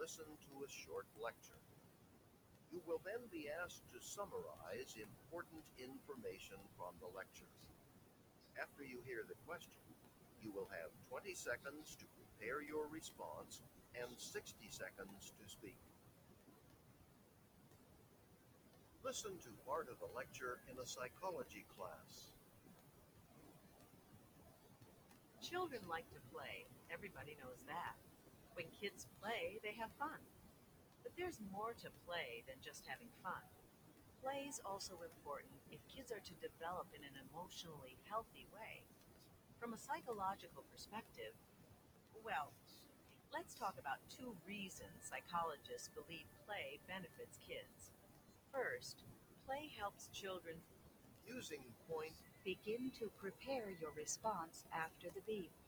listen to a short lecture. You will then be asked to summarize important information from the lecture. After you hear the question, you will have 20 seconds to prepare your response and 60 seconds to speak. Listen to part of the lecture in a psychology class. Children like to play. Everybody knows that. When kids play, they have fun. But there's more to play than just having fun. Play is also important if kids are to develop in an emotionally healthy way. From a psychological perspective, well, let's talk about two reasons psychologists believe play benefits kids. First, play helps children Using point begin to prepare your response after the beep.